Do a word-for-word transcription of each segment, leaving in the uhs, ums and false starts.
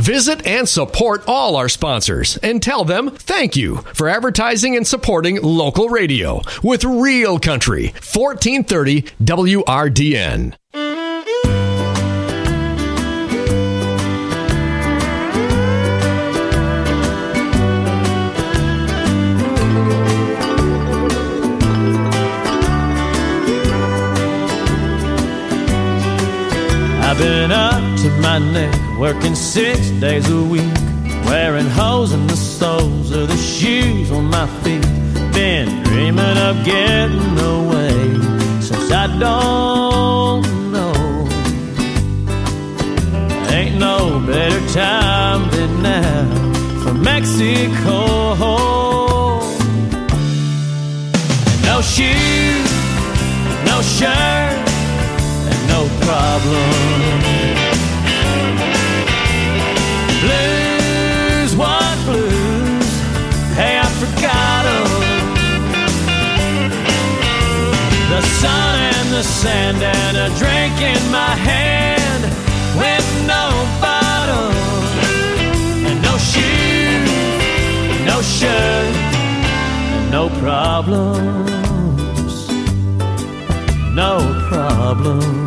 Visit and support all our sponsors and tell them thank you for advertising and supporting local radio with Real Country, fourteen thirty W R D N. I've been up to my neck, working six days a week, wearing holes in the soles of the shoes on my feet. Been dreaming of getting away since I don't know. Ain't no better time than now for Mexico. No shoes, no shirt, no problem. Blues, what blues? Hey, I forgot 'em. The sun and the sand and a drink in my hand with no bottle and no shoes, no shirt, and no problems, no problems.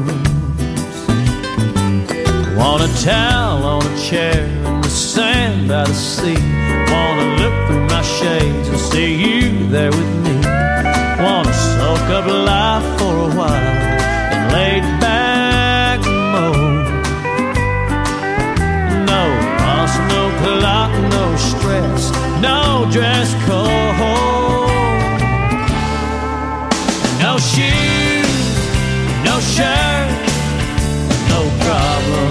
Want a towel on a chair in the sand by the sea. Wanna look through my shades and see you there with me. Wanna soak up life for a while and laid back mode. No boss, no clock, no stress, no dress code. No shoes, no shirt, no problem.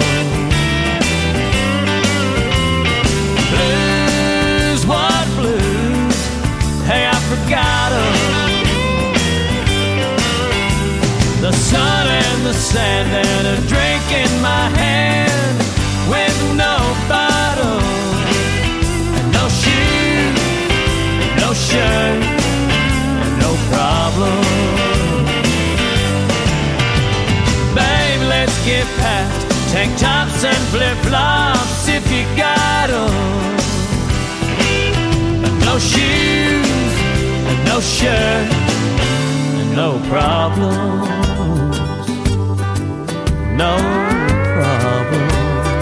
Blues, what blues? Hey, I forgot 'em. The sun and the sand and a drink in my hand with no bottle and no shoes, no shirt, and no problem. Babe, let's get past tank tops and flip-flops if you got 'em. No shoes, and no shirt, and no problems, no problems.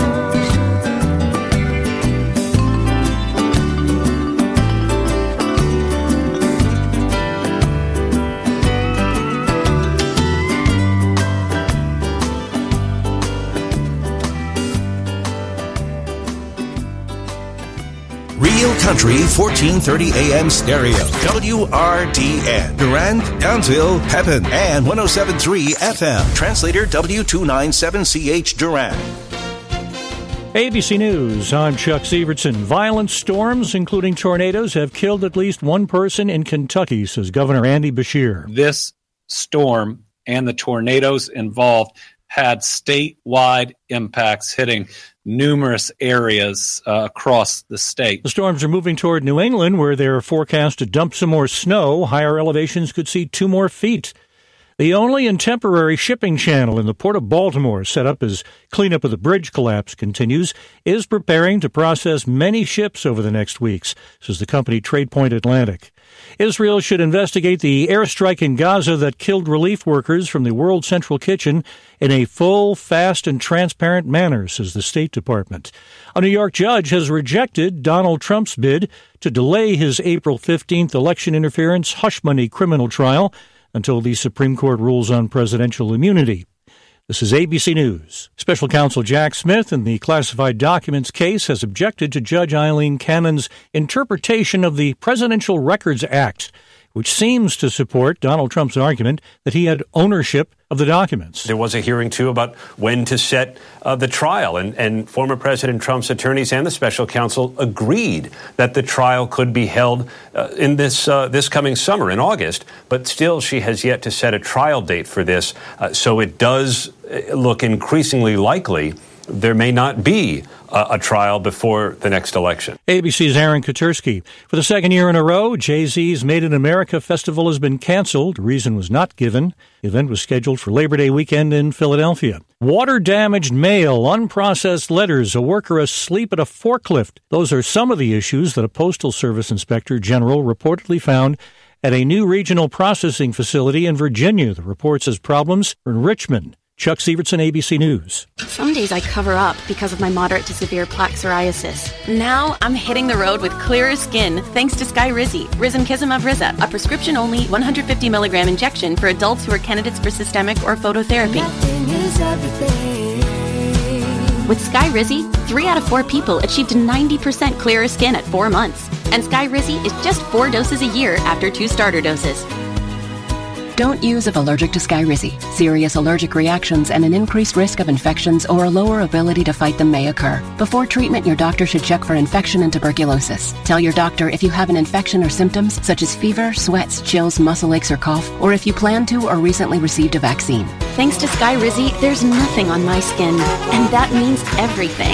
Real Country, fourteen thirty A M stereo, W R D N, Durand, Townsville, Pepin, and one oh seven point three F M. Translator W two ninety-seven C H Durand. A B C News, I'm Chuck Sievertson. Violent storms, including tornadoes, have killed at least one person in Kentucky, says Governor Andy Beshear. This storm and the tornadoes involved had statewide impacts hitting numerous areas uh, across the state. The storms are moving toward New England, where they're forecast to dump some more snow. Higher elevations could see two more feet. The only and temporary shipping channel in the Port of Baltimore, set up as cleanup of the bridge collapse continues, is preparing to process many ships over the next weeks, says the company TradePoint Atlantic. Israel should investigate the airstrike in Gaza that killed relief workers from the World Central Kitchen in a full, fast, and transparent manner, says the State Department. A New York judge has rejected Donald Trump's bid to delay his April fifteenth election interference hush money criminal trial until the Supreme Court rules on presidential immunity. This is A B C News. Special counsel Jack Smith in the classified documents case has objected to Judge Eileen Cannon's interpretation of the Presidential Records Act, which seems to support Donald Trump's argument that he had ownership of the documents. There was a hearing, too, about when to set uh, the trial, and, and former President Trump's attorneys and the special counsel agreed that the trial could be held uh, in this uh, this coming summer, in August, but still she has yet to set a trial date for this, uh, so it does look increasingly likely there may not be a, a trial before the next election. A B C's Aaron Katursky. For the second year in a row, Jay-Z's Made in America Festival has been canceled. The reason was not given. The event was scheduled for Labor Day weekend in Philadelphia. Water-damaged mail, unprocessed letters, a worker asleep at a forklift. Those are some of the issues that a Postal Service Inspector General reportedly found at a new regional processing facility in Virginia. The report says problems are in Richmond. Chuck Sievertson, A B C News. Some days I cover up because of my moderate to severe plaque psoriasis. Now I'm hitting the road with clearer skin thanks to Skyrizi, Risankizumab Riza, a prescription-only one hundred fifty milligram injection for adults who are candidates for systemic or phototherapy. With Skyrizi, three out of four people achieved ninety percent clearer skin at four months. And Skyrizi is just four doses a year after two starter doses. Don't use if allergic to Skyrizi. Serious allergic reactions and an increased risk of infections or a lower ability to fight them may occur. Before treatment, your doctor should check for infection and tuberculosis. Tell your doctor if you have an infection or symptoms such as fever, sweats, chills, muscle aches, or cough, or if you plan to or recently received a vaccine. Thanks to Skyrizi, there's nothing on my skin, and that means everything.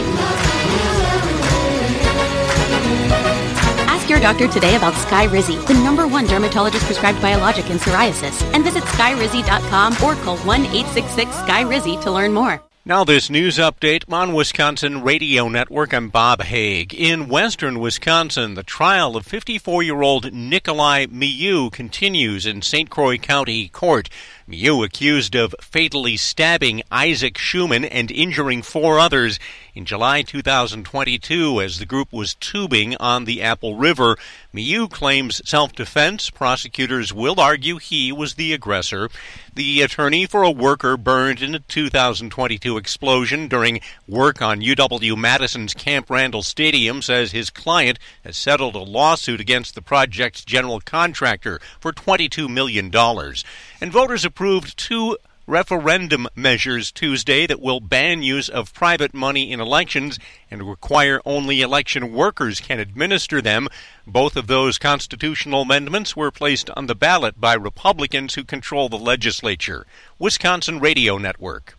Ask your doctor today about Skyrizi, the number one dermatologist-prescribed biologic in psoriasis, and visit skyrizi dot com or call one eight six six Sky Rizi to learn more. Now this news update on Wisconsin Radio Network. I'm Bob Haig. In western Wisconsin, the trial of fifty-four-year-old Nikolai Miu continues in Saint Croix County Court. Miu accused of fatally stabbing Isaac Schumann and injuring four others in July two thousand twenty-two as the group was tubing on the Apple River. Miu claims self-defense. Prosecutors will argue he was the aggressor. The attorney for a worker burned in a two thousand twenty-two explosion during work on U W-Madison's Camp Randall Stadium says his client has settled a lawsuit against the project's general contractor for twenty-two million dollars. And voters approved two referendum measures Tuesday that will ban use of private money in elections and require only election workers can administer them. Both of those constitutional amendments were placed on the ballot by Republicans who control the legislature. Wisconsin Radio Network.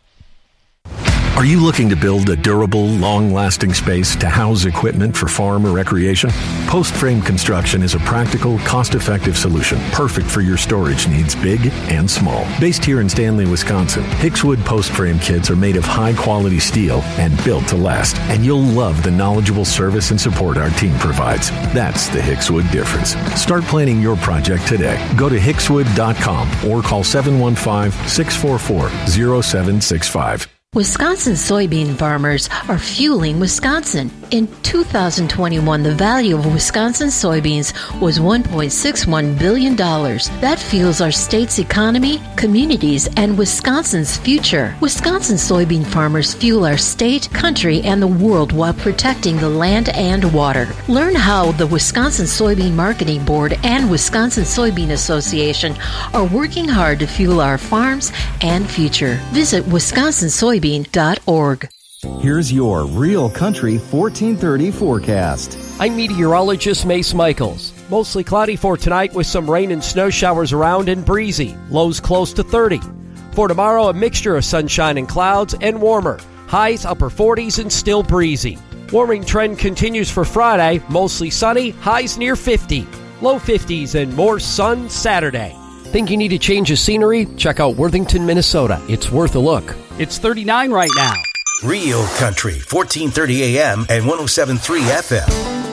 Are you looking to build a durable, long-lasting space to house equipment for farm or recreation? Post Frame Construction is a practical, cost-effective solution, perfect for your storage needs, big and small. Based here in Stanley, Wisconsin, Hickswood Post Frame kits are made of high-quality steel and built to last, and you'll love the knowledgeable service and support our team provides. That's the Hickswood difference. Start planning your project today. Go to hickswood dot com or call seven one five, six four four, zero seven six five. Wisconsin soybean farmers are fueling Wisconsin. In two thousand twenty-one, the value of Wisconsin soybeans was one point six one billion dollars. That fuels our state's economy, communities, and Wisconsin's future. Wisconsin soybean farmers fuel our state, country, and the world while protecting the land and water. Learn how the Wisconsin Soybean Marketing Board and Wisconsin Soybean Association are working hard to fuel our farms and future. Visit wisconsin soybean dot org. Here's your Real Country fourteen thirty forecast. I'm meteorologist Mace Michaels. Mostly cloudy for tonight with some rain and snow showers around and breezy. Lows close to thirty. For tomorrow, a mixture of sunshine and clouds and warmer. Highs upper forties and still breezy. Warming trend continues for Friday. Mostly sunny, highs near fifty. Low fifties and more sun Saturday. Think you need a change of scenery? Check out Worthington, Minnesota. It's worth a look. It's thirty-nine right now. Real Country, fourteen thirty A M and one oh seven point three F M.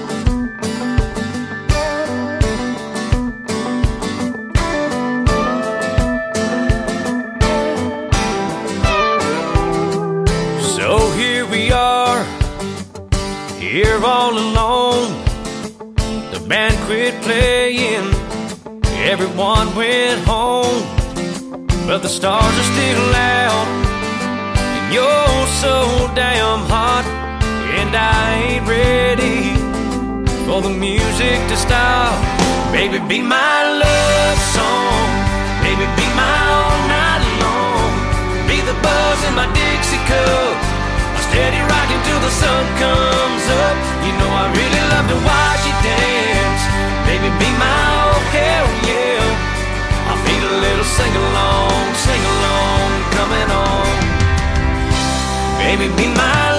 So here we are, here all alone. The band quit playing. Everyone went home, but the stars are still out, and you're so damn hot, and I ain't ready for the music to stop. Baby, be my love song, baby, be my all night long, be the buzz in my Dixie cup, I'm steady rocking till the sun comes up. You know I really love to watch you dance, baby, be my oh hell yeah. I feel a little sing-along, sing-along coming on. Baby, be my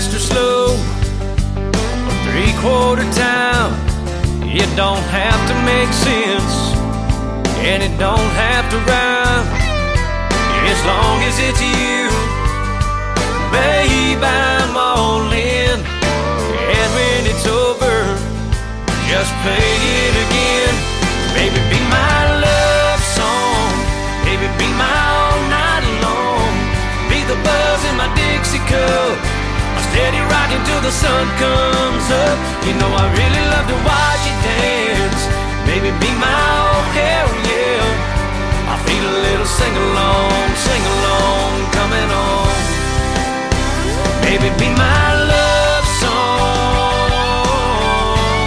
fast or slow, a three-quarter town. It don't have to make sense, and it don't have to rhyme, as long as it's you. Babe, I'm all in, and when it's over, just play it again. Baby, be my love song, baby, be my all night long. Be the buzz in my Dixie cup, my steady rocking till the sun comes up. You know I really love to watch you dance. Baby, be my oh hell yeah. I feel a little sing-along, sing-along coming on. Baby, be my love song.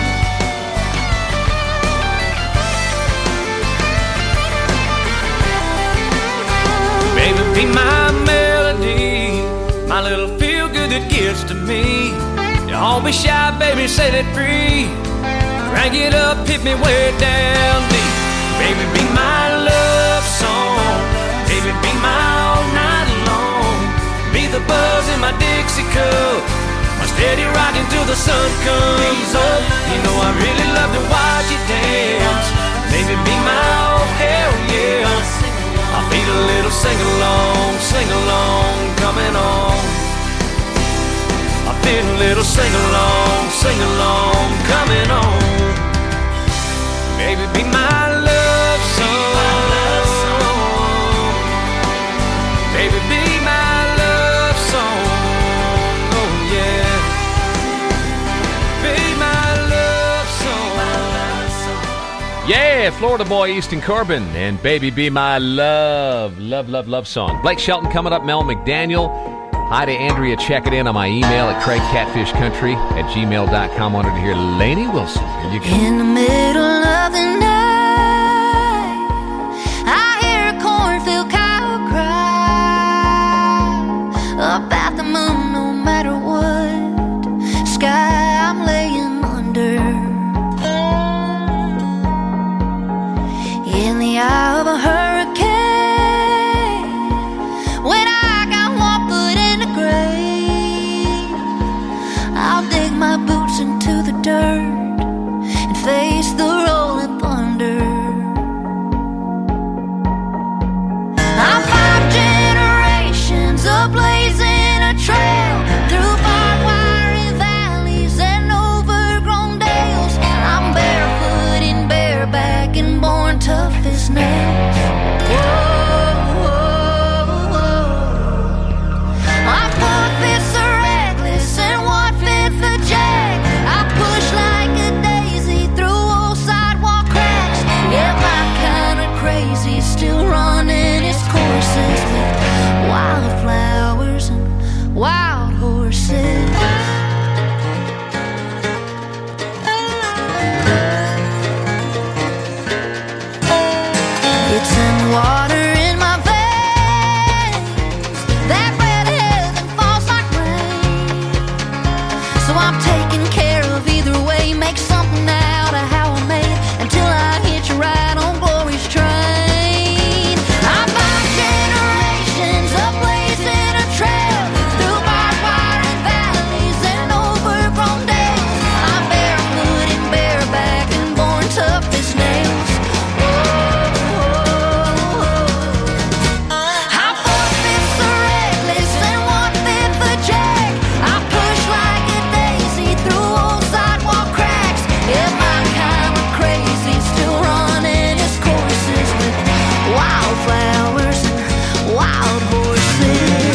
Baby, be my melody, my little feel-good that gets to me. Don't be shy, baby, set it free. Crank it up, hit me way down deep. Baby, be my love song. Baby, be my all night long. Be the buzz in my Dixie cup, my steady rocking till the sun comes up. You know I really love to watch you dance. Baby, be my oh hell yeah. I feel a little sing-along, sing-along coming on. I feel a little sing-along, sing-along coming on. Baby, be my love song. Baby, be my love song. Oh yeah. Be my love song. Yeah, Florida boy Easton Corbin and Baby Be My Love. Love, love, love song. Blake Shelton coming up, Mel McDaniel. Hi to Andrea, check it in on my email at craig catfish country at gmail dot com. Wanted to hear Lainey Wilson. Here you go. In the middle of the night, I hear a cornfield cow cry up at the moon, no matter what sky I'm laying under. In the eye of a hurricane, when I got one foot in the grave, I'll dig my boots into the dirt and face the rolling thunder. I'm five generations of blazing a trail through barbed wire valleys and overgrown dales. I'm barefoot and bareback and born tough as nails. Whoa, whoa, whoa. I'm four-fifths a reckless and one-fifth a jack. I push like a daisy through old sidewalk cracks. Yeah, my kind of crazy, still running its courses with wildflowers and wild horses. It's in the water in my veins, that red heaven falls like rain. So I'm taking care of either way, make something out of how I made until I hit you right on glory's train. I'm five generations of blazing a trail through barbed wire and valleys and overgrown dales. I'm barefoot and bareback and born tough as nails. I'm four-fifths a reckless and one-fifth a jack. I push like a daisy through old sidewalk cracks. Yeah, my kind of crazy, still running its courses with wildflowers and wild horses.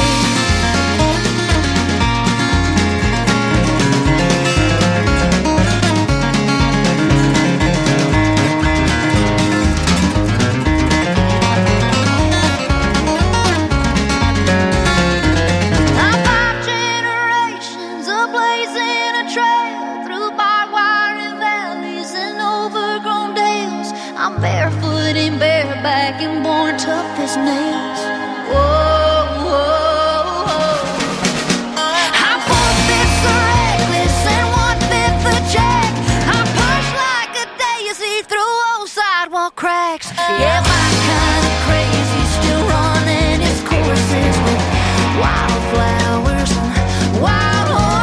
I'm five generations of blazing a trail through barbed wire and valleys and overgrown dales. I'm barefoot and bareback and born tough as nails. Whoa, whoa, whoa. I'm four-fifths a reckless and one-fifth a jack. I push like a daisy through old sidewalk cracks. Yeah, my kind of crazy, still running its courses with wildflowers and wild horses.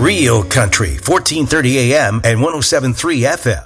Real Country, fourteen thirty A M and one oh seven point three F M.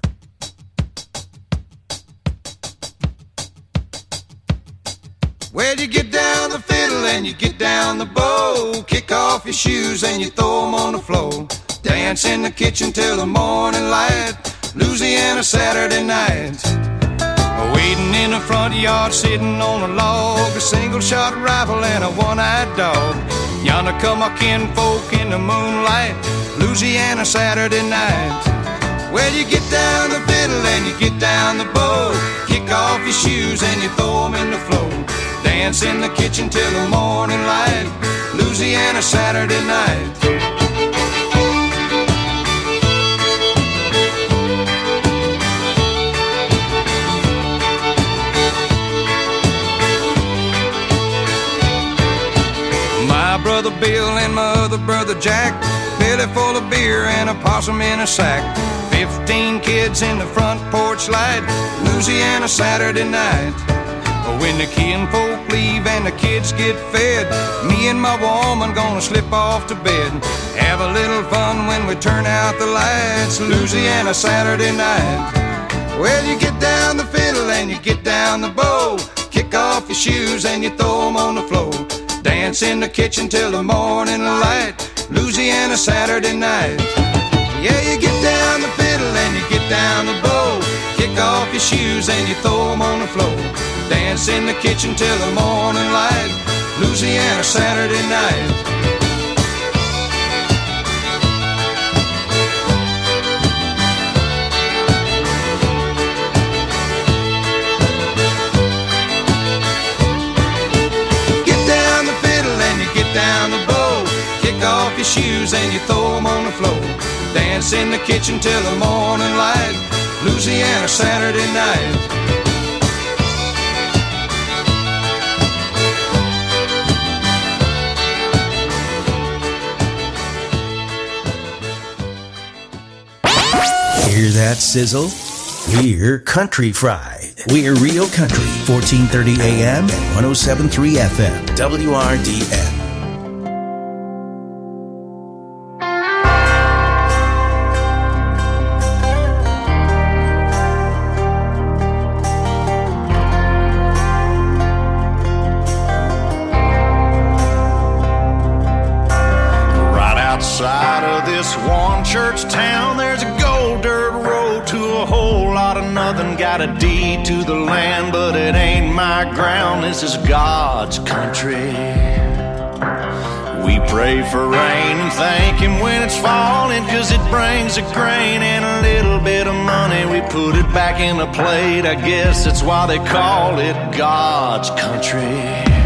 Well, you get down the fiddle and you get down the bow. Kick off your shoes and you throw them on the floor. Dance in the kitchen till the morning light. Louisiana Saturday night. Waiting in the front yard, sitting on a log. A single-shot rifle and a one-eyed dog. Yonder come our kinfolk in the moonlight. Louisiana Saturday night. Well, you get down the fiddle and you get down the bow. Kick off your shoes and you throw them in the floor. Dance in the kitchen till the morning light. Louisiana Saturday night. My brother Bill and my other brother Jack, belly full of beer and a possum in a sack. Fifteen kids in the front porch light. Louisiana Saturday night. When the kinfolk leave and the kids get fed, me and my woman gonna slip off to bed. Have a little fun when we turn out the lights. Louisiana Saturday night. Well, you get down the fiddle and you get down the bow. Kick off your shoes and you throw them on the floor. Dance in the kitchen till the morning light. Louisiana Saturday night. Yeah, you get down the fiddle and you get down the bow. Kick off your shoes and you throw them on the floor. Dance in the kitchen till the morning light. Louisiana Saturday night. Down the bow, kick off your shoes and you throw them on the floor. Dance in the kitchen till the morning light. Louisiana Saturday night. Hear that sizzle? We're Country Fried. We're Real Country, fourteen thirty A M and one oh seven point three F M, W R D N. Outside of this one church town, there's a gold dirt road to a whole lot of nothing. Got a deed to the land, but it ain't my ground. This is God's country. We pray for rain and thank Him when it's falling, 'cause it brings a grain and a little bit of money. We put it back in the plate. I guess that's why they call it God's country.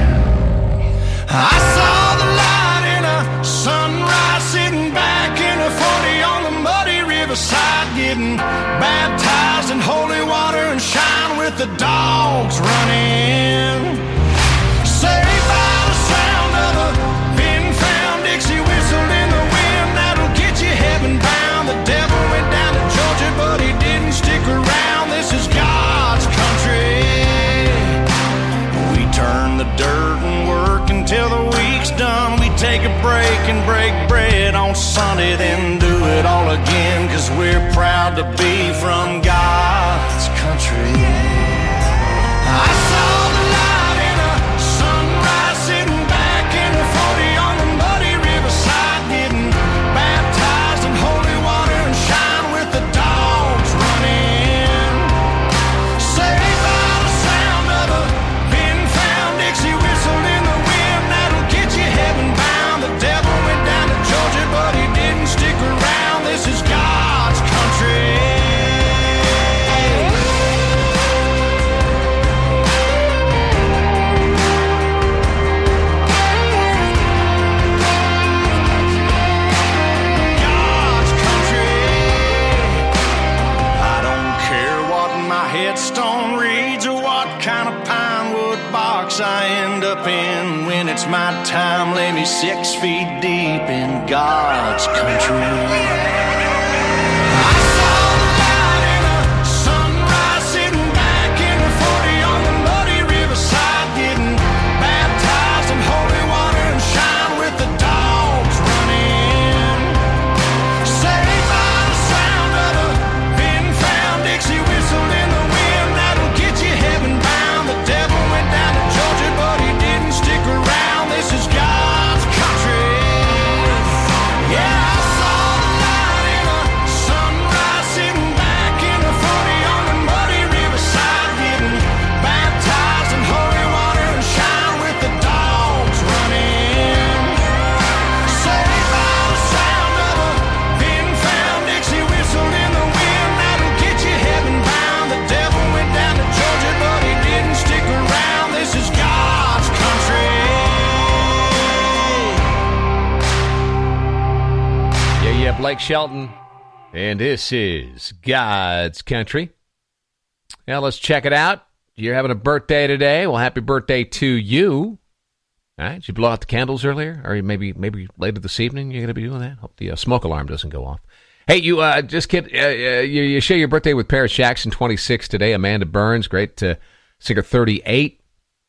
I saw the light in a sunrise, sitting back in a forty on the muddy riverside, getting baptized in holy water and shine with the dogs running. Saved by the sound of a pin-found Dixie whistle in the wind that'll get you heaven bound. The devil went down to Georgia, but he didn't stick around. This is God's country. We turn the dirt and work until the week's done. We take a break and break bread on Sunday, then do it all again, 'cause we're proud to be from God's country. I saw the light in a sunrise, sitting back in a forty on the muddy riverside, getting baptized in holy water and shine with the dogs running. Saved by the sound of a pin-found Dixie whistle in the wind that'll get you heaven bound. The devil went down to Georgia, but he didn't stick around. This is God's country. God's country. I don't care what my headstone reads or what kind of pine wood box I end up in. When it's my time, lay me six feet deep in God's country. I saw the light in a sunrise, sitting back in a forty on the muddy riverside, getting baptized in holy water and shine with the dogs running. Yeah, Blake Shelton, and this is God's Country. Now let's check it out. You're having a birthday today. Well, happy birthday to you. All right, did you blow out the candles earlier? Or maybe maybe later this evening you're going to be doing that? Hope the uh, smoke alarm doesn't go off. Hey, you uh, just kid, uh, uh, you, you share your birthday with Paris Jackson, twenty-six today. Amanda Burns, great uh, singer, thirty-eight.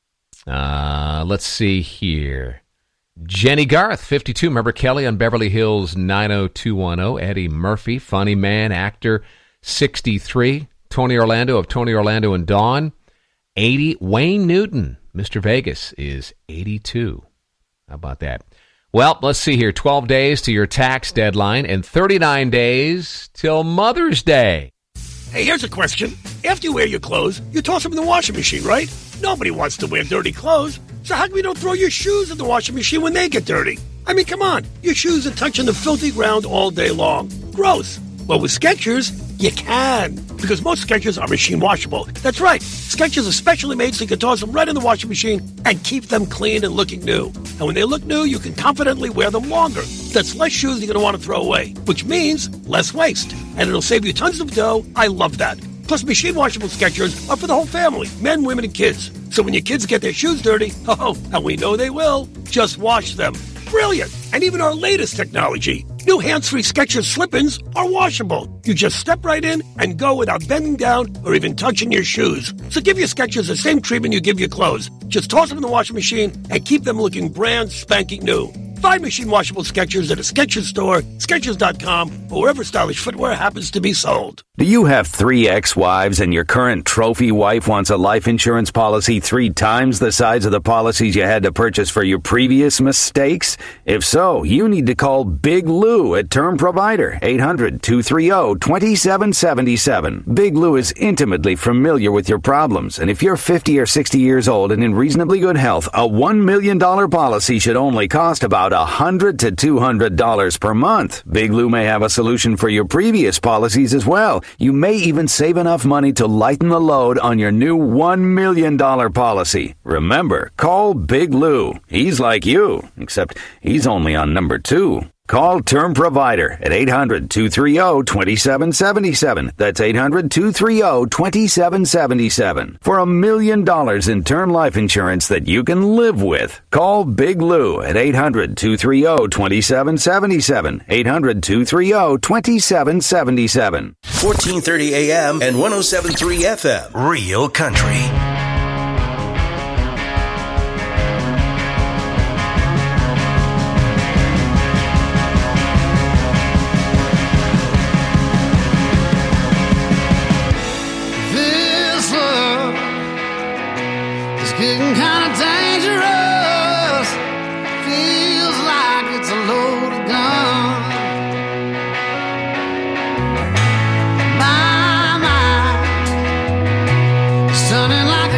Uh, let's see here. Jenny Garth, fifty-two. Remember Kelly on Beverly Hills nine oh two one oh. Eddie Murphy, funny man, actor, sixty-three. Tony Orlando of Tony Orlando and Dawn, eighty. Wayne Newton, Mister Vegas, is eighty-two. How about that? Well, let's see here. twelve days to your tax deadline and thirty-nine days till Mother's Day. Hey, here's a question. After you wear your clothes, you toss them in the washing machine, right? Nobody wants to wear dirty clothes. So how come you don't throw your shoes in the washing machine when they get dirty? I mean, come on. Your shoes are touching the filthy ground all day long. Gross. Well, with Skechers, you can. Because most Skechers are machine washable. That's right. Skechers are specially made so you can toss them right in the washing machine and keep them clean and looking new. And when they look new, you can confidently wear them longer. That's less shoes you're going to want to throw away, which means less waste. And it'll save you tons of dough. I love that. Plus, machine washable Skechers are for the whole family, men, women, and kids. So when your kids get their shoes dirty, oh, and we know they will, just wash them. Brilliant. And even our latest technology, new hands-free Skechers slip-ins are washable. You just step right in and go without bending down or even touching your shoes. So give your Skechers the same treatment you give your clothes. Just toss them in the washing machine and keep them looking brand spanking new. Find machine washable Skechers at a Skechers store, Skechers dot com, or wherever stylish footwear happens to be sold. Do you have three ex-wives and your current trophy wife wants a life insurance policy three times the size of the policies you had to purchase for your previous mistakes? If so, you need to call Big Lou at Term Provider, eight hundred, two three zero, two seven seven seven. Big Lou is intimately familiar with your problems, and if you're fifty or sixty years old and in reasonably good health, a one million dollars policy should only cost about one hundred to two hundred dollars per month. Big Lou may have a solution for your previous policies as well. You may even save enough money to lighten the load on your new one million dollars policy. Remember, call Big Lou. He's like you, except he's only on number two. Call Term Provider at eight hundred, two three zero, two seven seven seven. That's eight hundred, two three zero, two seven seven seven. For a million dollars in term life insurance that you can live with. Call Big Lou at eight hundred, two three zero, two seven seven seven. eight hundred, two three zero, two seven seven seven. fourteen thirty A M and one oh seven point three F M. Real Country. Getting kind of dangerous. Feels like it's a loaded gun. My mind is turning like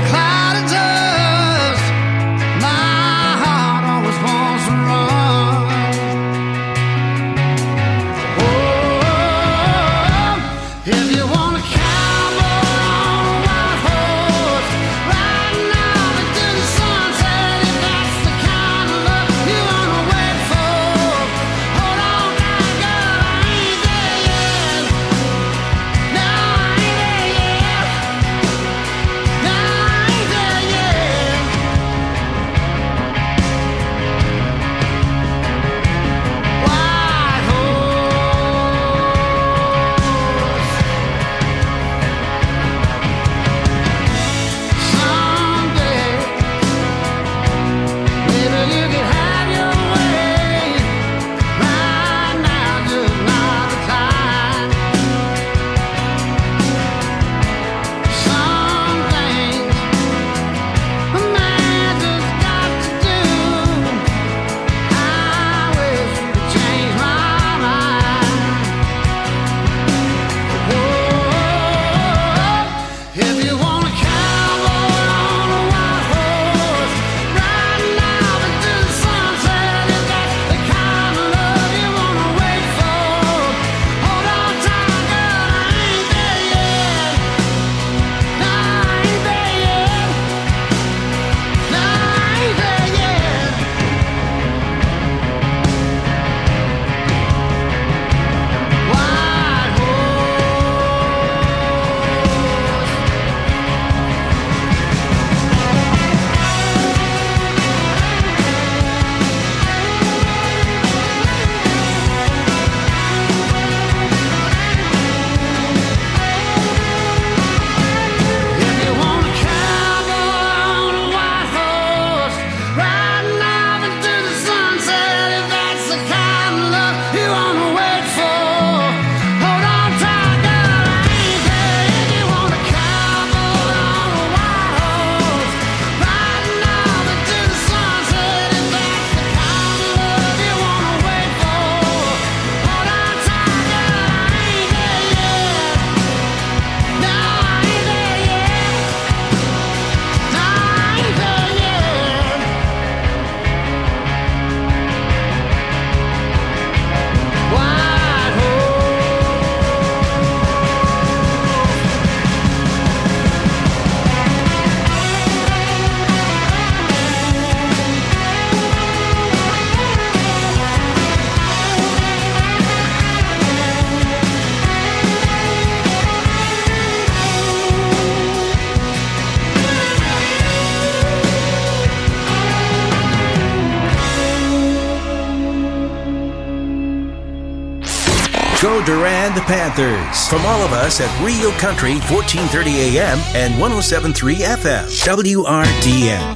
Go Durand Panthers. From all of us at Rio Country, fourteen thirty A M and one oh seven point three F M. W R D N.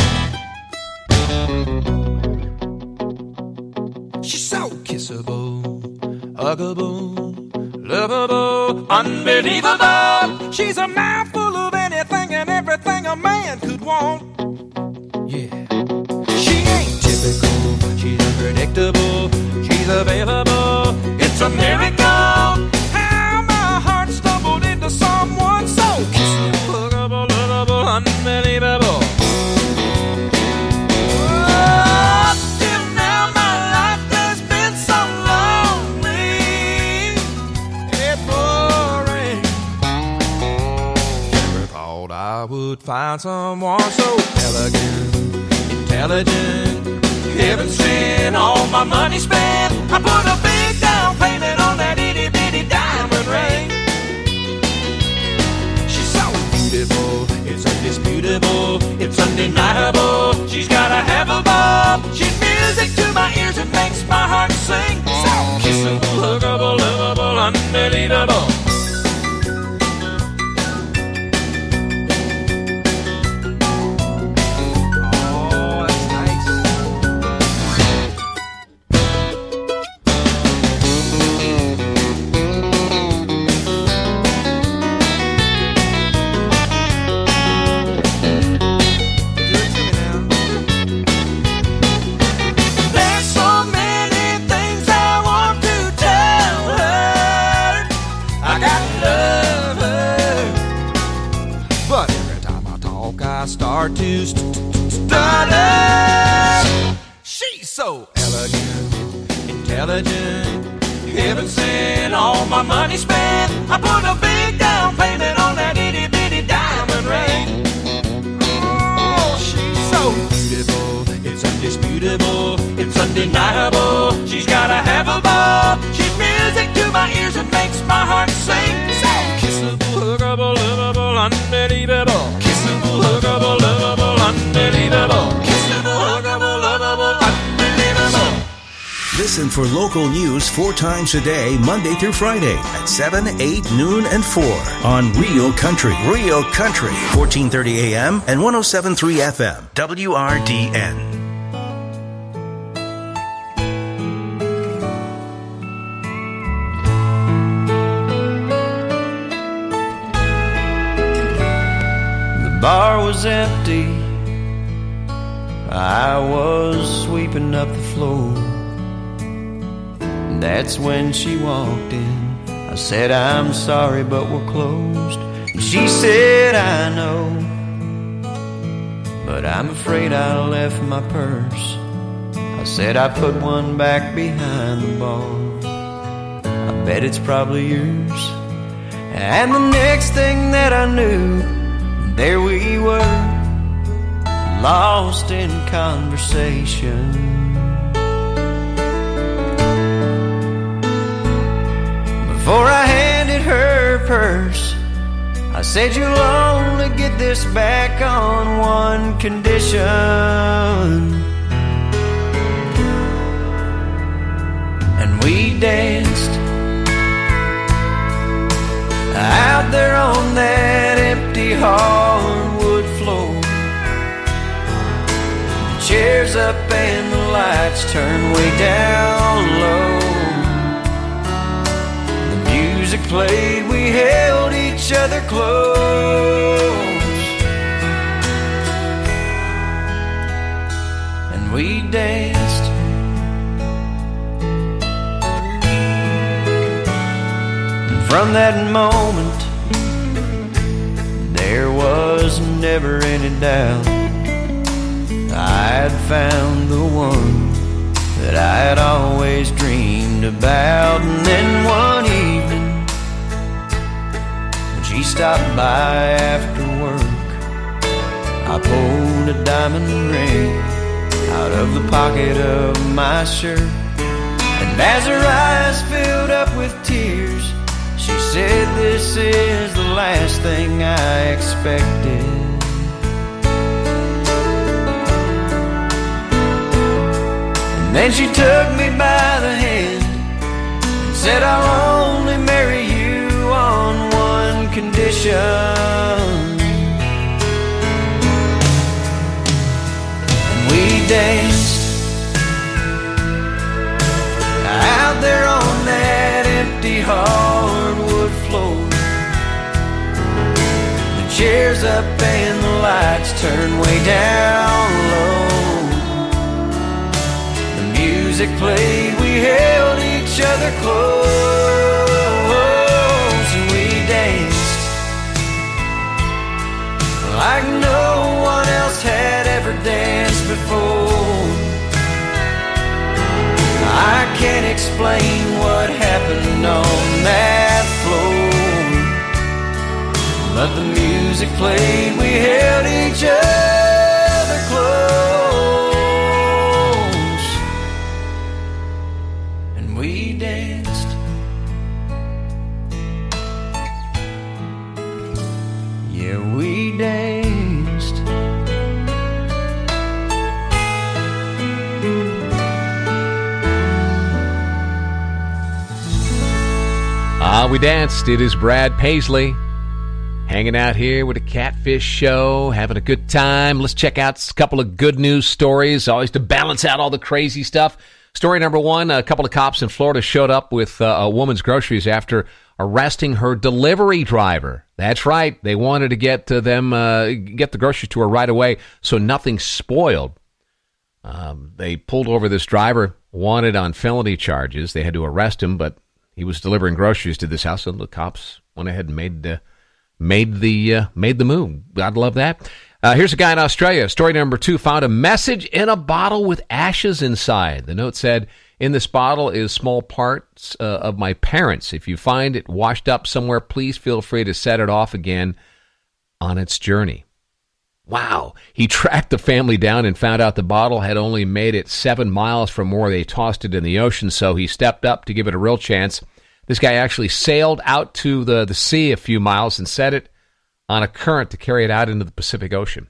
She's so kissable, huggable, lovable, unbelievable. She's a mouthful of anything and everything a man could want. Yeah. She ain't typical, she's unpredictable, she's available. It's a miracle how my heart stumbled into someone so kissable, huggable, lovable, unbelievable. Oh, till now my life has been so lonely and boring. Never thought I would find someone so elegant, intelligent, heaven sent. All my money spent, I put a big down payment on that itty bitty diamond ring. She's so beautiful, it's undisputable, it's undeniable. She's got a half a bob, she's music to my ears and makes my heart sing. So kissable, huggable, lovable, unbelievable. Start to st- st- stutter. She's so elegant, intelligent, heaven sent. All my money spent, I put a big down payment on that itty bitty diamond ring. Oh, she's so beautiful, it's undisputable, it's undeniable. She's got a half a bob, she's music to my ears and makes my heart sing. So kissable, huggable, lovable, unbelievable. Kissable, huggable, lovable, unbelievable. Kissable, huggable, lovable, unbelievable. Listen for local news four times a day, Monday through Friday at seven, eight, noon, and four on Rio Country. Rio Country, fourteen thirty A M and one oh seven point three F M. W R D N. The bar was empty, I was sweeping up the floor. And that's when she walked in. I said, I'm sorry, but we're closed. And she said, I know, but I'm afraid I left my purse. I said, I put one back behind the bar. I bet it's probably yours. And the next thing that I knew, there we were, lost in conversation. Before I handed her purse, I said, you'll only get this back on one condition. And we danced out there on that empty hardwood floor. The chairs up and the lights turned way down low. The music played, we held each other close. And we danced. From that moment, there was never any doubt I'd found the one that I had always dreamed about. And then one evening, when she stopped by after work, I pulled a diamond ring out of the pocket of my shirt. And as her eyes filled up with tears, she said, this is the last thing I expected. And then she took me by the hand and Said I'll only marry you on one condition. And we danced out there on that empty hardwood floor. The chairs up and the lights turned way down low. The music played, we held each other close, and we danced like no one else had ever danced before. I can't explain what happened on that floor, but the music played, we held each other close, and we danced. Yeah, we danced. Ah, we danced. It is Brad Paisley hanging out here with a Catfish Show, having a good time. Let's check out a couple of good news stories, always to balance out all the crazy stuff. Story number one, a couple of cops in Florida showed up with uh, a woman's groceries after arresting her delivery driver. That's right. They wanted to get to them, uh, get the groceries to her right away so nothing spoiled. Um, they pulled over this driver, wanted on felony charges. They had to arrest him, but he was delivering groceries to this house, and the cops went ahead and made uh, made the uh, made the move. God love that. Uh, here's a guy in Australia. Story number two, found a message in a bottle with ashes inside. The note said, "In this bottle is small parts uh, of my parents. If you find it washed up somewhere, please feel free to set it off again on its journey." Wow. He tracked the family down and found out the bottle had only made it seven miles from where they tossed it in the ocean, so he stepped up to give it a real chance. This guy actually sailed out to the, the sea a few miles and set it on a current to carry it out into the Pacific Ocean.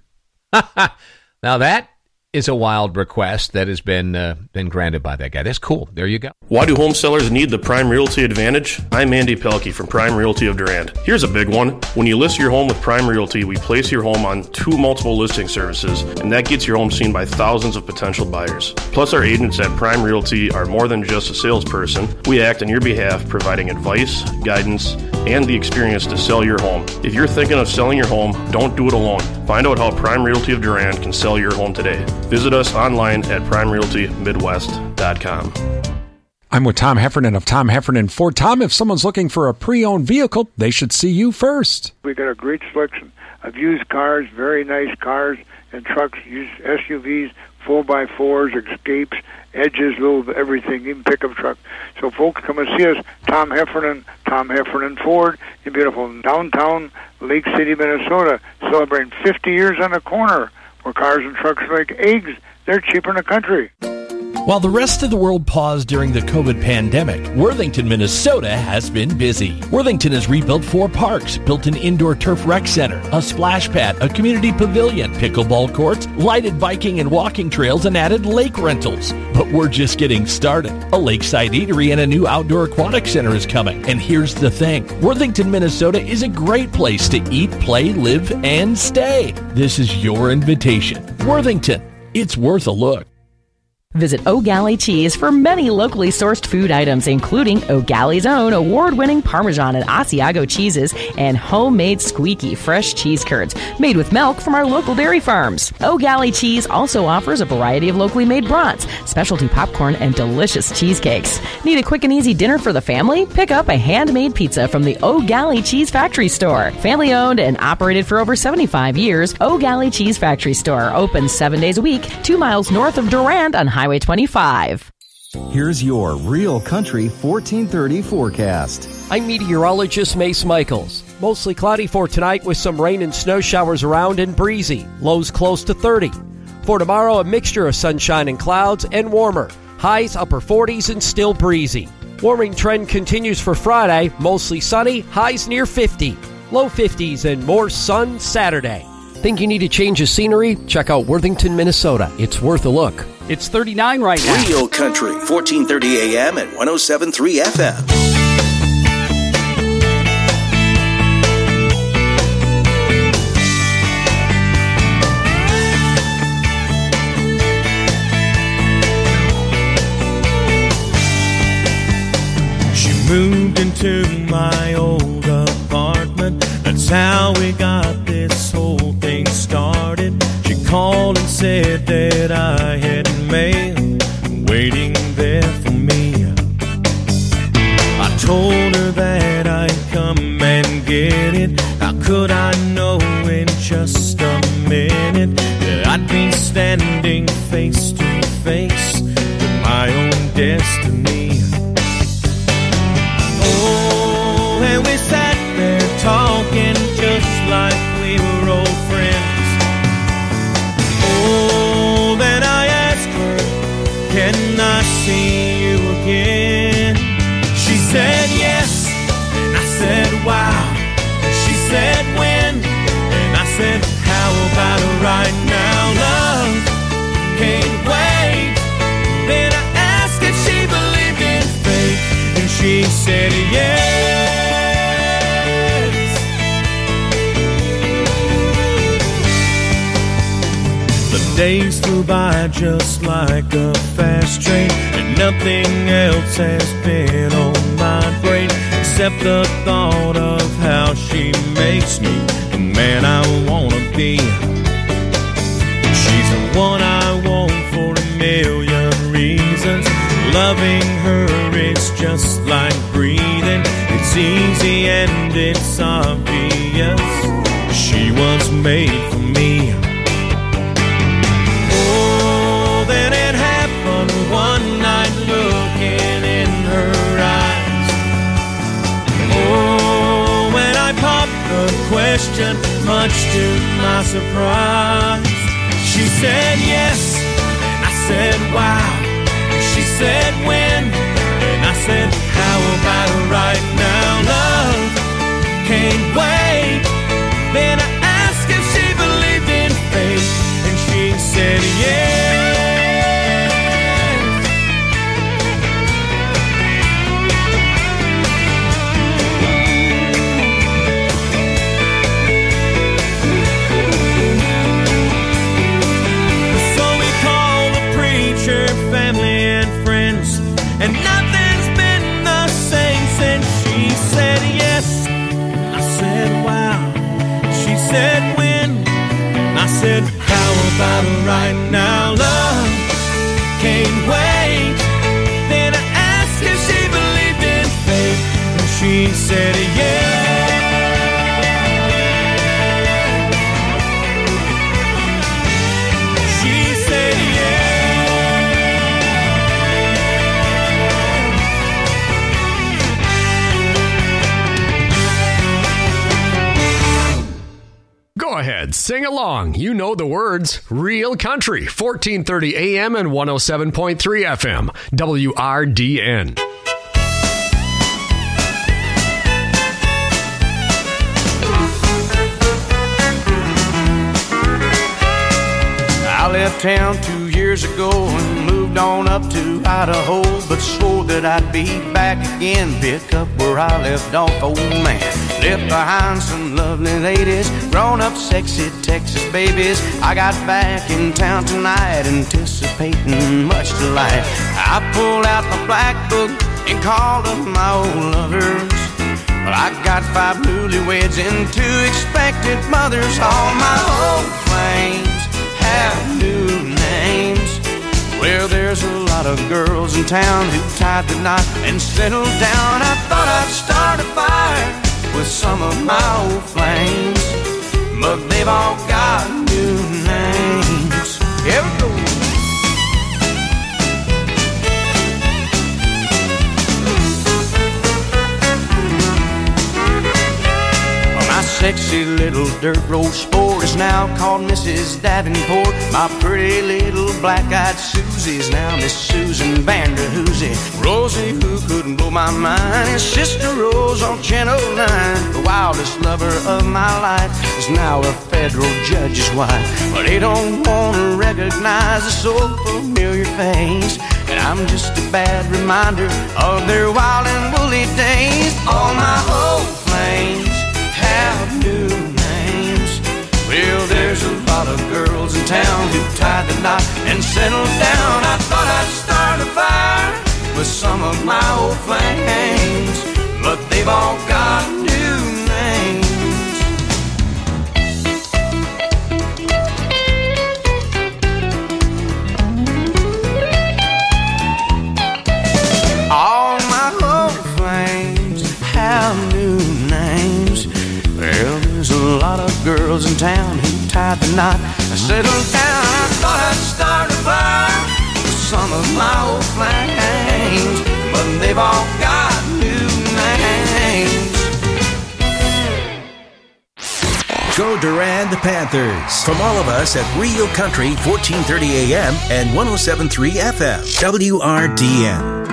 Now that is a wild request that has been uh, been granted by that guy. That's cool. There you go. Why do home sellers need the Prime Realty Advantage? I'm Andy Pelkey from Prime Realty of Durand. Here's a big one. When you list your home with Prime Realty, we place your home on two multiple listing services, and that gets your home seen by thousands of potential buyers. Plus, our agents at Prime Realty are more than just a salesperson. We act on your behalf, providing advice, guidance, and the experience to sell your home. If you're thinking of selling your home, don't do it alone. Find out how Prime Realty of Durand can sell your home today. Visit us online at prime realty midwest dot com. I'm with Tom Heffernan of Tom Heffernan Ford. Tom, if someone's looking for a pre-owned vehicle, they should see you first. We got a great selection of used cars, very nice cars and trucks, used S U Vs, four by fours, Escapes, Edges, little everything, even pickup truck. So folks, come and see us, Tom Heffernan, Tom Heffernan Ford, in beautiful downtown Lake City, Minnesota, celebrating fifty years on the corner, where cars and trucks are like eggs. They're cheaper in the country. While the rest of the world paused during the COVID pandemic, Worthington, Minnesota has been busy. Worthington has rebuilt four parks, built an indoor turf rec center, a splash pad, a community pavilion, pickleball courts, lighted biking and walking trails, and added lake rentals. But we're just getting started. A lakeside eatery and a new outdoor aquatic center is coming. And here's the thing. Worthington, Minnesota is a great place to eat, play, live, and stay. This is your invitation. Worthington. It's worth a look. Visit O'Galley Cheese for many locally sourced food items, including O'Galley's own award-winning Parmesan and Asiago cheeses and homemade squeaky fresh cheese curds made with milk from our local dairy farms. O'Galley Cheese also offers a variety of locally made brats, specialty popcorn, and delicious cheesecakes. Need a quick and easy dinner for the family? Pick up a handmade pizza from the O'Galley Cheese Factory Store. Family-owned and operated for over seventy-five years, O'Galley Cheese Factory Store opens seven days a week, two miles north of Durand on Highway twenty-five. Here's your Real Country fourteen thirty forecast. I'm meteorologist Mace Michaels. Mostly cloudy for tonight with some rain and snow showers around and breezy. Lows close to thirty. For tomorrow, a mixture of sunshine and clouds and warmer. Highs upper forties and still breezy. Warming trend continues for Friday. Mostly sunny, highs near fifty. Low fifties and more sun Saturday. Think you need a change of scenery? Check out Worthington, Minnesota. It's worth a look. It's thirty-nine right now. Real Country, fourteen thirty A M and one oh seven point three F M. moved into my old apartment. That's how we got this whole thing started. She called and said that I had mail waiting there for me. I told her that I'd come and get it. How could I know in just a minute that I'd be standing face to face with my own destiny? Oh, and we sat there talking just like we were old friends. Oh, then I asked her, can I see you again? She said yes, and I said wow. She said when, and I said how about right now? Love can't wait. Then I asked if she believed in fate, and she said yes. The days flew by just like a fast train, and nothing else has been on my brain except the thought of how she makes me the man I wanna be. She's the one I want for a million reasons. Loving her is just like breathing. It's easy and it's obvious. She was made for me. Oh, then it happened one night, looking in her eyes. Oh, when I popped the question, much to my surprise, she said yes, and I said wow. She said when, and I said how about right now? Love can't wait. Then I asked if she believed in fate, and she said yes. Family and friends, and nothing's been the same since she said yes. I said wow. She said when. I said how about right now? Love can't wait. Then I asked if she believed in fate, and she said yes. Go ahead, sing along. You know the words. Real Country, fourteen thirty A M and one oh seven point three F M, W R D N. I left town two years ago and moved on up to Idaho, but swore that I'd be back again, pick up where I left off, old man. Left behind some lovely ladies, grown-up sexy Texas babies. I got back in town tonight, anticipating much delight. I pulled out my black book and called up my old lovers. Well, I got five newlyweds and two expected mothers. All my old flames have new names. Well, there's a lot of girls in town who tied the knot and settled down. I thought I'd start a fire with some of my old flames, but they've all got new names. Here we go. My sexy little dirt road sport is now called Missus Davenport. My pretty little black-eyed Susie's now Miss Susan Vanderhoosie. Rosie, who couldn't blow my mind, is Sister Rose on Channel nine. The wildest lover of my life is now a federal judge's wife. But they don't want to recognize a so familiar face, and I'm just a bad reminder of their wild and woolly days. All my old flames have new names. Well, there's a lot of girls in town who tied the knot and settled down. I thought I'd start a fire with some of my old flames, girls in town who tied the knot. I settled down, I thought I'd start a fire with some of my old flames, but they've all got new names. Go Durand Panthers. From all of us at Real Country, fourteen thirty A M and one oh seven point three F M, W R D N.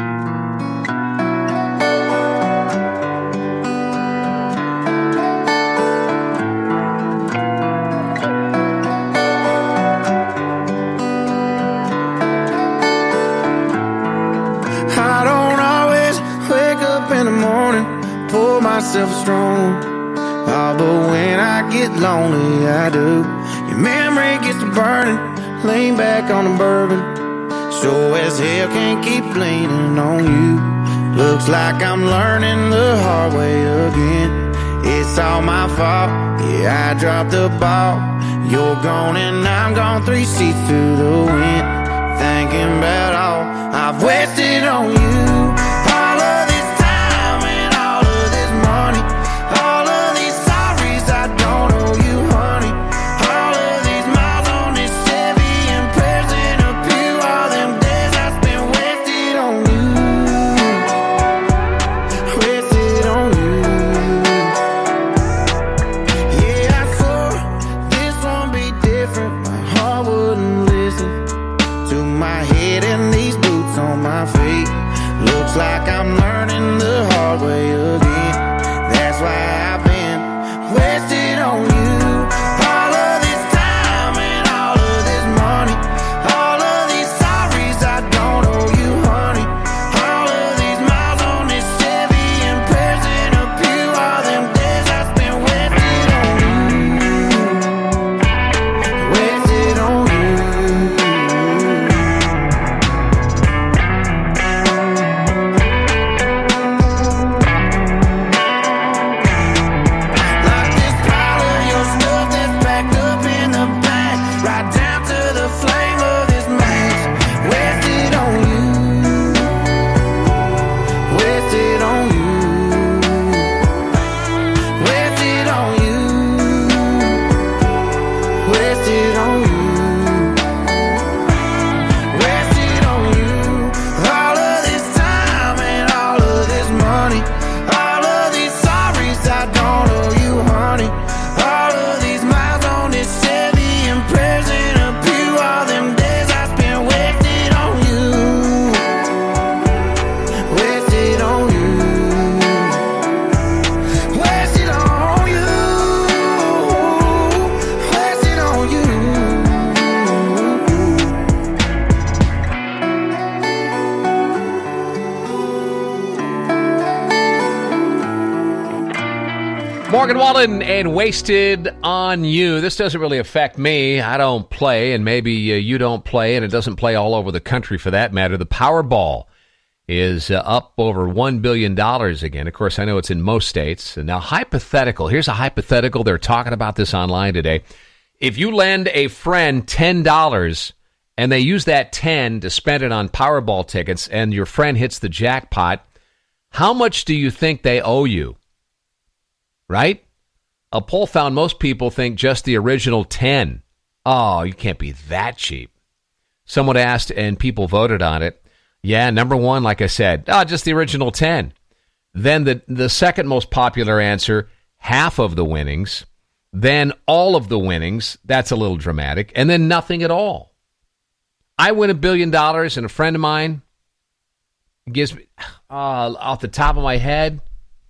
I don't always wake up in the morning, pour myself strong. Oh, but when I get lonely, I do. Your memory gets to burning, lean back on the bourbon. Sure as hell can't keep leaning on you. Looks like I'm learning the hard way again. It's all my fault, yeah, I dropped the ball. You're gone and I'm gone, three seats to the wind. Thinking about all I've wasted on you. All of this time and all of this money. All of these sorries I don't owe you, honey. All of these miles on this Chevy and prayers in a pew. All them days I spent wasted on you. Wasted on you. Yeah, I swore this won't be different. My heart wouldn't listen to my head and these boots on my feet. Looks like I'm learning the hard way again. That's why I've been wasted on you. All of this time and all of this money. All of these sorries I don't owe you, honey. All of these miles on this Chevy and prayers in a pew. All them days I spent wasted on you. Wasted on you. Morgan Wallen and Wasted on You. This doesn't really affect me. I don't play, and maybe uh, you don't play, and it doesn't play all over the country for that matter. The Powerball is uh, up over one billion dollars again. Of course, I know it's in most states. And now, hypothetical. Here's a hypothetical. They're talking about this online today. If you lend a friend ten dollars and they use that ten to spend it on Powerball tickets and your friend hits the jackpot, how much do you think they owe you? Right? A poll found most people think just the original ten. Oh, you can't be that cheap. Someone asked and people voted on it. Yeah, number one, like I said, oh, just the original ten. Then the, the second most popular answer, half of the winnings. Then all of the winnings. That's a little dramatic. And then nothing at all. I win a billion dollars and a friend of mine gives me, uh, off the top of my head,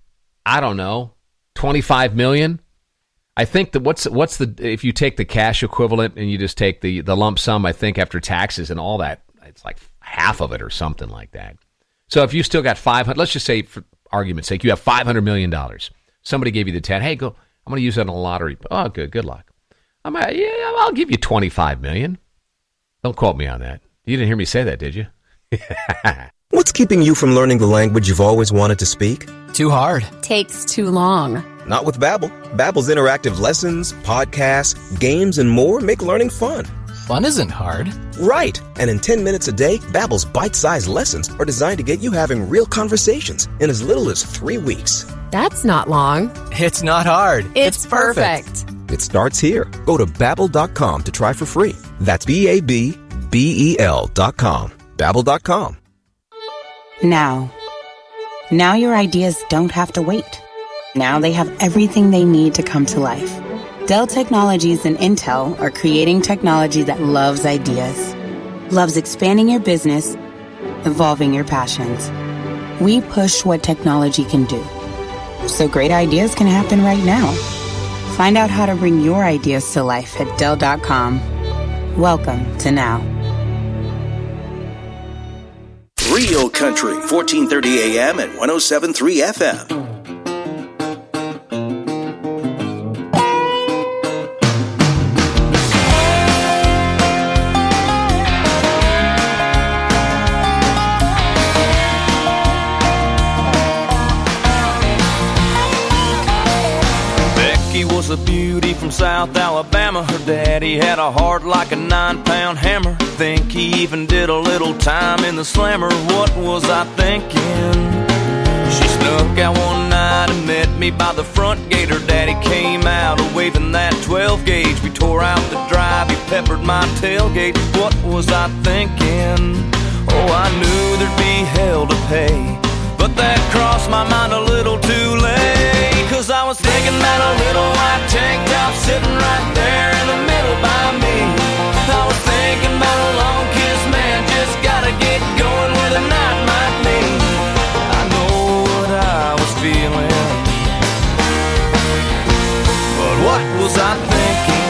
I don't know, twenty-five million dollars. I think that what's what's the if you take the cash equivalent and you just take the, the lump sum, I think after taxes and all that, it's like half of it or something like that. So if you still got five hundred, let's just say for argument's sake, you have five hundred million dollars. Somebody gave you the ten. Hey, go. I'm going to use that in a lottery. Oh, good. Good luck. I'm uh, yeah, I'll give you twenty-five million dollars. Don't quote me on that. You didn't hear me say that, did you? What's keeping you from learning the language you've always wanted to speak? Too hard. Takes too long. Not with Babbel. Babbel's interactive lessons, podcasts, games, and more make learning fun. Fun isn't hard. Right. And in ten minutes a day, Babbel's bite-sized lessons are designed to get you having real conversations in as little as three weeks. That's not long. It's not hard. It's, it's perfect. perfect. It starts here. Go to babbel dot com to try for free. That's B A B B E L dot com. babbel dot com. Now. Now your ideas don't have to wait. Now they have everything they need to come to life. Dell Technologies and Intel are creating technology that loves ideas, loves expanding your business, evolving your passions. We push what technology can do, so great ideas can happen right now. Find out how to bring your ideas to life at Dell dot com. Welcome to Now. Real Country, fourteen thirty A M and one oh seven point three F M. Was a beauty from South Alabama. Her daddy had a heart like a nine-pound hammer. Think he even did a little time in the slammer. What was I thinking? She snuck out one night and met me by the front gate. Her daddy came out waving that twelve gauge. We tore out the drive, he peppered my tailgate. What was I thinking? Oh, I knew there'd be hell to pay, but that crossed my mind a little too late. Cause I was thinking about a little white tank top sitting right there in the middle by me. I was thinking about a long kiss, man, just gotta get going where the night might be. I know what I was feeling, but what was I thinking?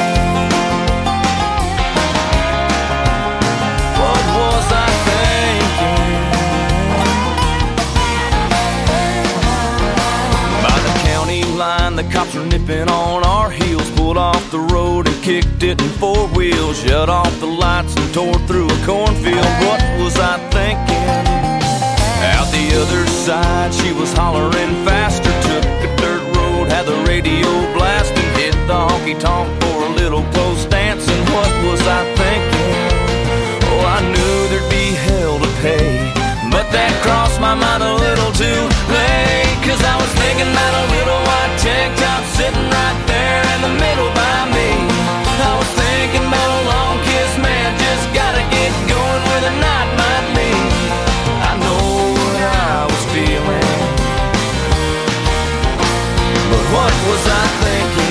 What was I thinking? Line, the cops were nipping on our heels. Pulled off the road and kicked it in four wheels. Shut off the lights and tore through a cornfield. What was I thinking? Out the other side, she was hollering faster. Took a dirt road, had the radio blasting. Hit the honky-tonk for a little close dancing. What was I thinking? Oh, I knew there'd be hell to pay, but that crossed my mind a little too late. Cause I was thinking about a little white tank top sitting right there in the middle by me. I was thinking about a long kiss, man, just gotta get going where the night might be. I know what I was feeling, but what was I thinking?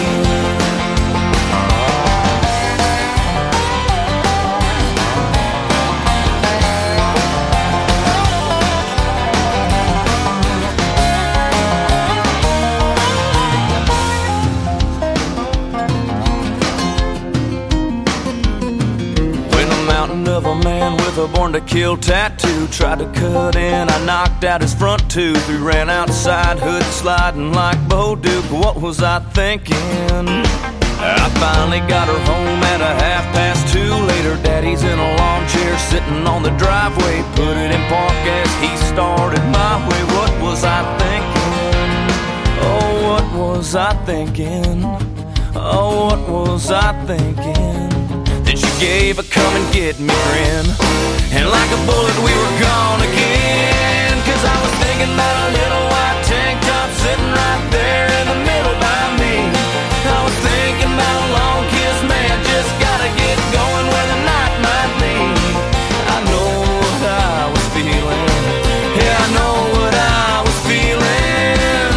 Of a man with a born to kill tattoo tried to cut in, I knocked out his front tooth. We ran outside, hood sliding like Bo Duke. What was I thinking? I finally got her home at a half past two. Later, daddy's in a lawn chair sitting on the driveway. Put it in park as he started my way. What was I thinking? Oh, what was I thinking? Oh, what was I thinking? Then she gave a come and get me grin, and like a bullet we were gone again. Cause I was thinking about a little white tank top sitting right there in the middle by me. I was thinking about a long kiss, man, just gotta get going where the night might be. I know what I was feeling, yeah, I know what I was feeling.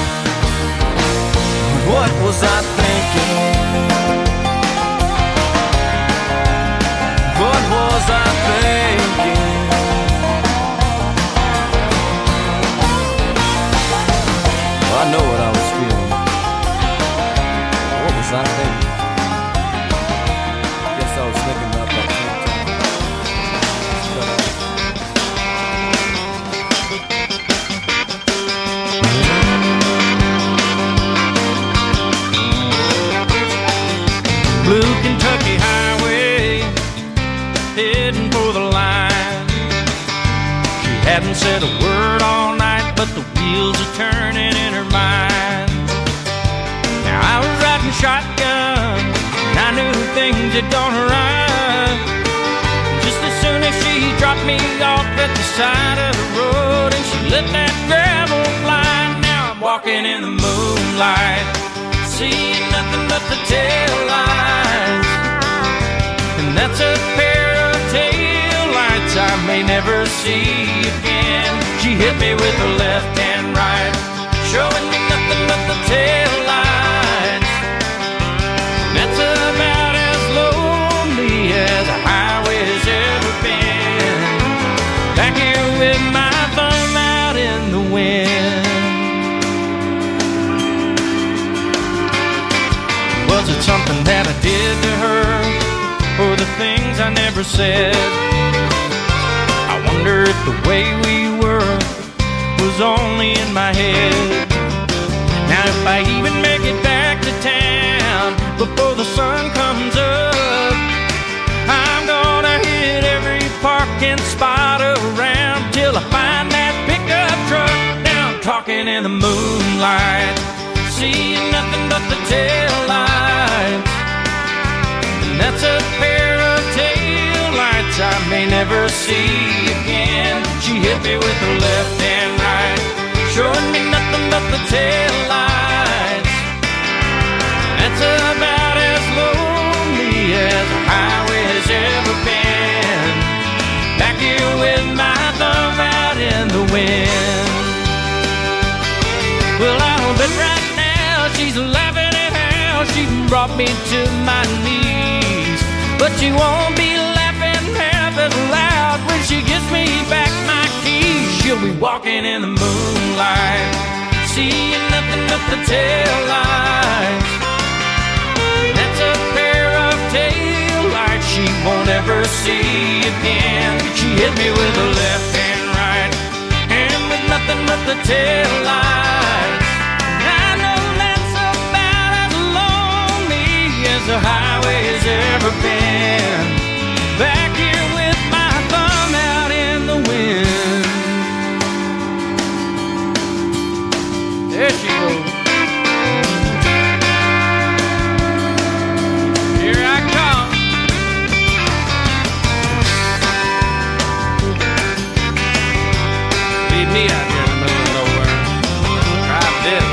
What was I thinking? What was I thinking? Well, I know what I was feeling. What was I thinking? Guess I was thinking about that Blue Kentucky Highway, heading for the line. She hadn't said a word all night, but the wheels are turning in her mind. Now I was riding shotgun, and I knew things had gone right. Just as soon as she dropped me off at the side of the road, and she let that gravel fly. Now I'm walking in the moonlight, seeing nothing but the tail never see again. She hit me with her left and right, showing me nothing but the tail lights. That's about as lonely as a highway's ever been. Back here with my thumb out in the wind. Was it something that I did to her, or the things I never said? I wonder if the way we were was only in my head. Now if I even make it back to town before the sun comes up, I'm gonna hit every parking spot around till I find that pickup truck. Now I'm talking in the moonlight, seeing nothing but the tail lights. And that's a pair of tail lights I may never see again. She hit me with her left and right, showing me nothing but the tail lights. That's about as lonely as a highway's ever been. Back here with my thumb out in the wind. Well, I'll bet right now she's laughing at how she brought me to my knees, but she won't be laughing half as loud when she gives me back my keys. She'll be walking in the moonlight, seeing nothing but the tail lights. That's a pair of tail lights she won't ever see again. She hit me with her left and right, and with nothing but the tail lights. I know that's about as lonely as the highway's ever been. Back here with my thumb out in the wind. There she goes. Here I come. Leave me out here in the middle of nowhere. Try this.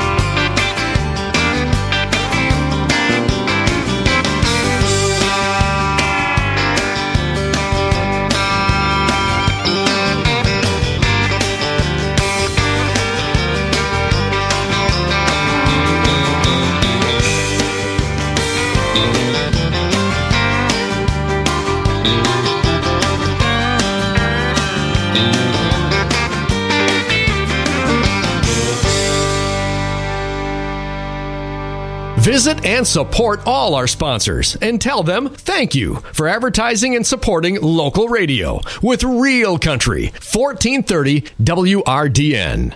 Visit and support all our sponsors and tell them thank you for advertising and supporting local radio with Real Country, fourteen thirty W R D N.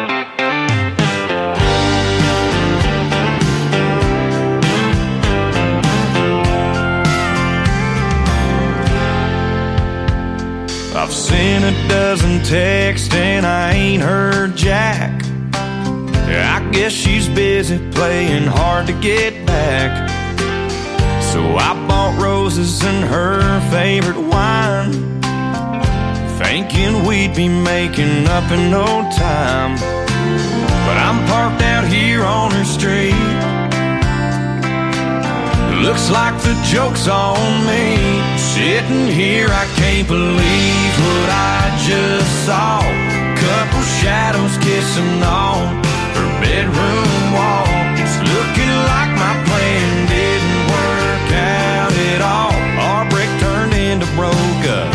I've seen a dozen texts and I ain't heard jack. I guess she's busy playing hard to get back. So I bought roses and her favorite wine, thinking we'd be making up in no time. But I'm parked out here on her street. Looks like the joke's on me. Sitting here, I can't believe what I just saw. Couple shadows kissing on her bedroom wall. It's looking like my plan didn't work out at all. Our break turned into broke up.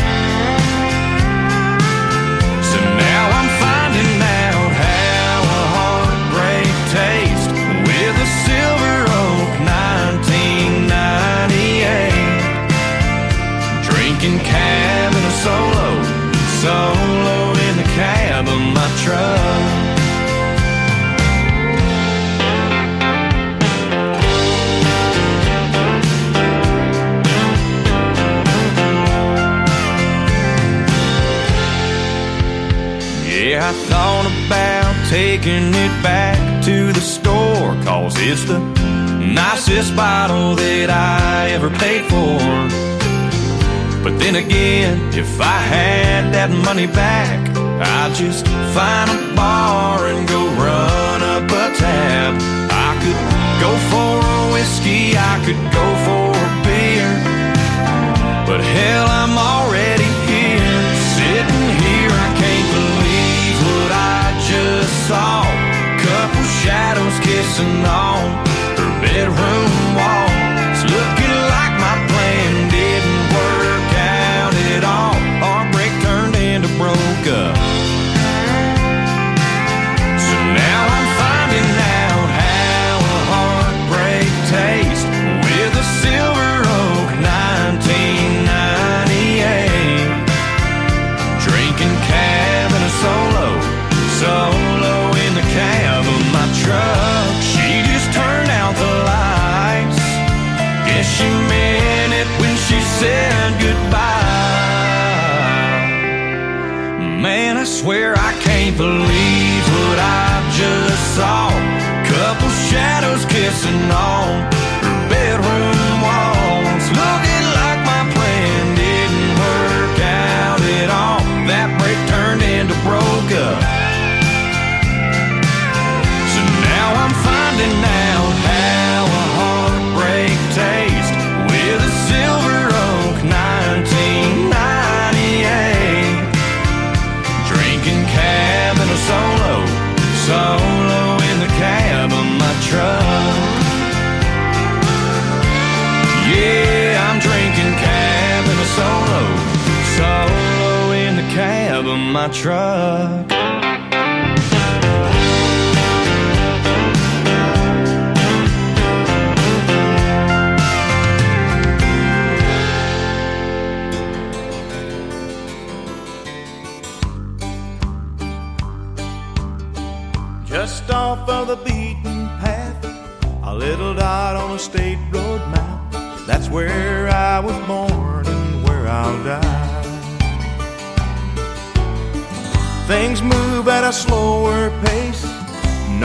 So now I'm finding out how a heartbreak tastes with a Silver Oak nineteen ninety-eight. Drinking cab in a solo, solo in the cab of my truck. Yeah, I thought about taking it back to the store, 'cause it's the nicest bottle that I ever paid for. But then again, if I had that money back, I'd just find a bar and go run up a tab. I could go for a whiskey, I could go for a beer, but hell, I'm already here, kissing on her bedroom wall. It's looking like my plan didn't work out at all. Heartbreak turned into broke up. So now I'm finding out how a heartbreak tastes with a Silver Oak nineteen ninety-eight. Drinking cab in a solo, solo in the cab of my truck. She just turned out the lights. Guess she meant it when she said goodbye. Man, I swear I can't believe what I just saw. Couple shadows kissing on her bedroom walls. Looking like my plan didn't work out at all. That break turned into broke up. So now I'm finding out how a heartbreak tastes with a Silver Oak nineteen ninety-eight. Drinking cab in a solo, solo in the cab of my truck. Yeah, I'm drinking cab in a solo, solo in the cab of my truck. Just off of the beaten path, a little dot on a state road map. That's where I was born and where I'll die. Things move at a slower pace,